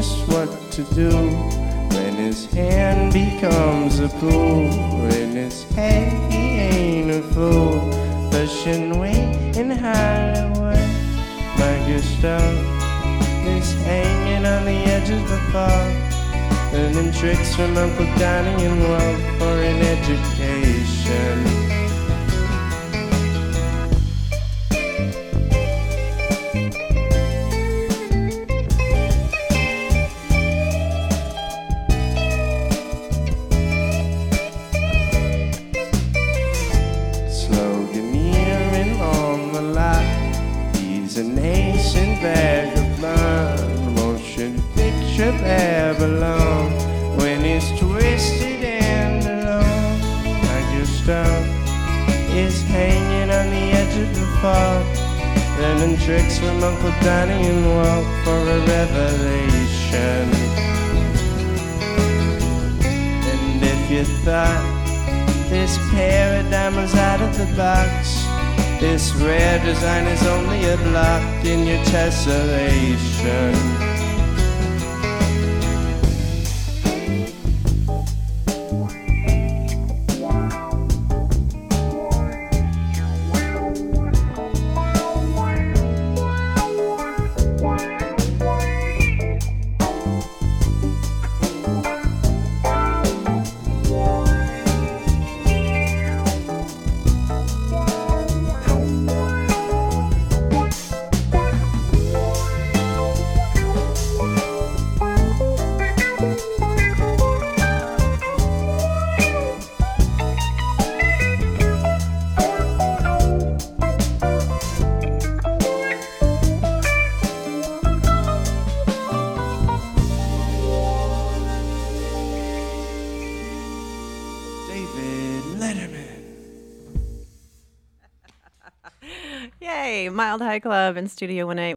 just what to do when his hand becomes a pool. In his head he ain't a fool, pushing weight in Hollywood. My Gustav is hanging on the edge of the park, learning tricks from Uncle Donnie and Walt for an education. Sloganeering on the lot, he's an ancient bag of blood, motion picture Babylon. When he's twisted and alone, my Gustav is hanging on the edge of the park, learning tricks from Uncle Donnie and Walt for a revelation. And if you thought this paradigm was out of the box, this rare design is only a block in your tessellation. David Letterman. Yay, Mild High Club in Studio 1A.